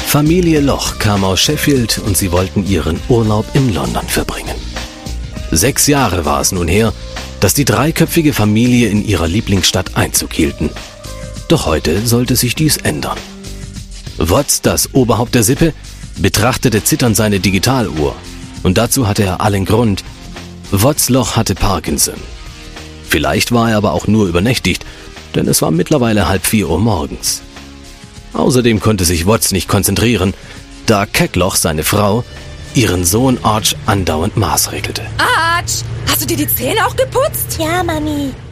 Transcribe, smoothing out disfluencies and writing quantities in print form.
Familie Loch kam aus Sheffield und sie wollten ihren Urlaub in London verbringen. 6 Jahre war es nun her, dass die dreiköpfige Familie in ihrer Lieblingsstadt Einzug hielten. Doch heute sollte sich dies ändern. Wotz, das Oberhaupt der Sippe, betrachtete zitternd seine Digitaluhr. Und dazu hatte er allen Grund. Wotz Loch hatte Parkinson. Vielleicht war er aber auch nur übernächtigt, denn es war mittlerweile 3:30 Uhr morgens. Außerdem konnte sich Wotz nicht konzentrieren, da Keckloch, seine Frau, ihren Sohn Arch andauernd maßregelte. Arch, hast du dir die Zähne auch geputzt? Ja, Mami.